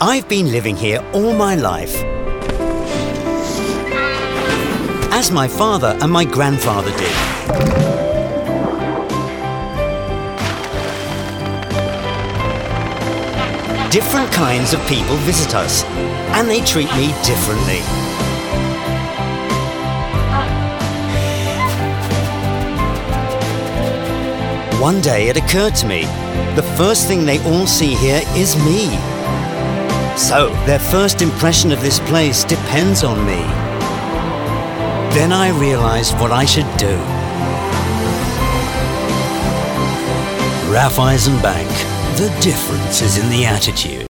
I've been living here all my life, as my father and my grandfather did. Different kinds of people visit us, and they treat me differently. One day it occurred to me, the first thing they all see here is me. So their first impression of this place depends on me. Then I realized what I should do. Raiffeisen Bank. The difference is in the attitude.